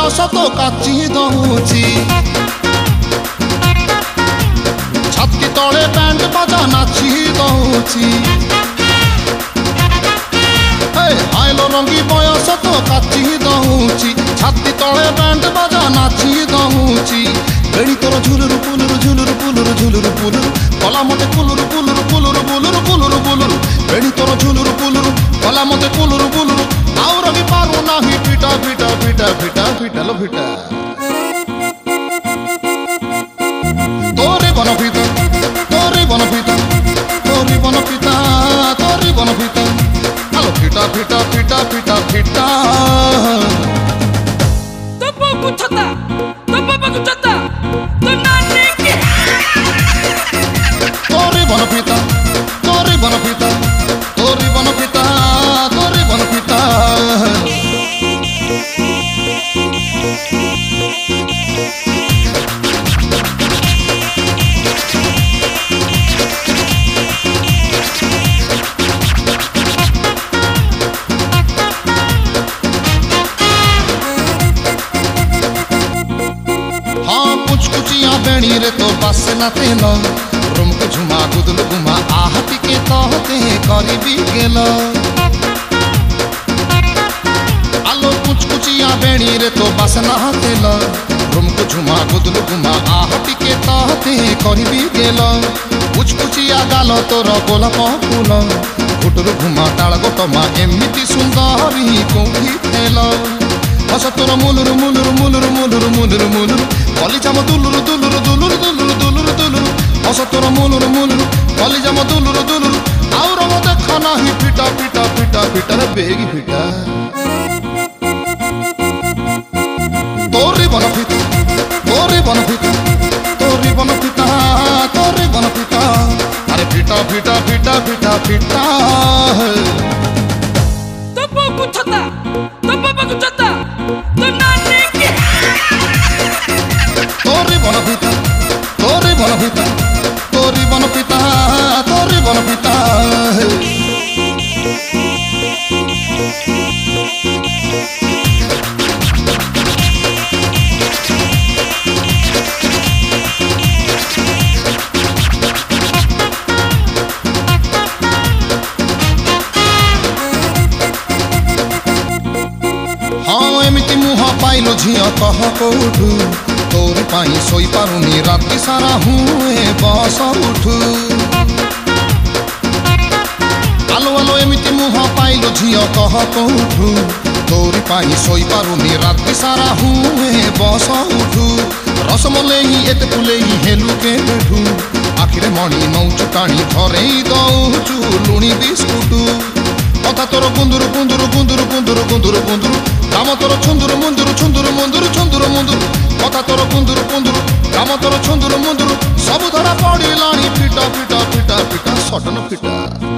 बयस तो काची दउची छाती तले बैंड बाजा नाची दउची आइलो रंगी बयस तो काची दउची छाती तले बैंड बाजा नाची दउची बेणी तोर झुलुरु पुलुरु झुलुरु पुलुरु झुलुरु पुलुरु कला मते कुलुरु पुलुरु पुलुरु पुलुरु पुलुरु पुलुरु बेणी तोर झुलुरु पुलुरु कला मते कुलुरु पुलुरु आउ रंगी पारु नाही पिटा पिटा पिटा पिटा पिटा लो पिटा तोरे बन पिता तोरे बन पिता तोरे बन पिता तोरे बन पिता आलो पिटा पिटा पिटा पिटा पिटा तब कुछता तो नानी के तोरे बन पिता तोरे बन पिता तोरे बन पिता तोरे बन पिता कुचिया बेणी रे तो बस न तेल रूम को झुमा गुदल गुमा आहती के तहते करी भी गेल आलो कुचिया बेणी रे तो बस न तेल रूम को झुमा गुदल गुमा आहती के तहते करी भी गेल कुचिया गाल तोर गोलाप फूल गुटुरु घुमा ताल गोटमा एमिति सुंदरी कोठी थेल हस तोर मुलुरु मुलुरु मुलुरु मुलुरु मुलुरु मुलुरु कलिजा म दुलुरु दुलुरु दुलुरु दुलुरु दुलुरु दुलुरु हस तोर मुलुरु मुलुरु कलिजा म दुलुरु दुलुरु आउ रंग देख नाही पिटा पिटा पिटा पिटा रे बेगी पिटा तोरे बन पिता तोरे बन पिता तोरे बन पिता तोरे बन पिता अरे पिटा पिटा पिटा पिटा पिटा तब कुछता तो नानी के तोरे बन पिता तोरे बन पिता तोरे बन पिता तोरे बन पिता हाँ एमिति मुह पाइलो झिया कह कौठू तोरी पाई सोई पारुनी राति सारा हुए बस उठू आलो आलो एमिति मुह पाइलो झिया कह कौठू तोरी पाई सोई पारुनी राति सारा हुए बस उठू रसमलेई एते फुलेई हेलु के बेठू आखिरे मणि नौचु टाणी धरे दौचु लुणी बिस्कुटू कथा तोर गुंदुरु गुंदुरु गुंदुरु गुंदुरु गुंदुरु गुंदुरु राम तोर छुंदुरु मुंदुरु छुंदुरु मुंदुरु छुंदुरु मुंदुरु कथा तोर गुंदुरु गुंदुरु राम तोर छुंदुरु मुंदुरु सब धरा पड़िलाणी पिटा पिटा पिटा पिटा सटन पिटा।